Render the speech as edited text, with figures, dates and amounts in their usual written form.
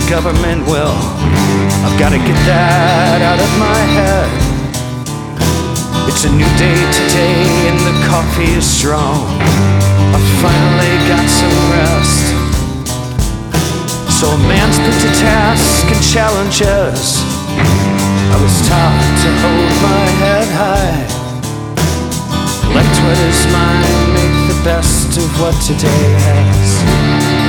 government will. I've gotta get that out of my head. It's a new day today and the coffee is strong. I finally got some rest. So a man's put to task and challenges. I was taught to hold my head high. Collect what is mine, make the best of what today has.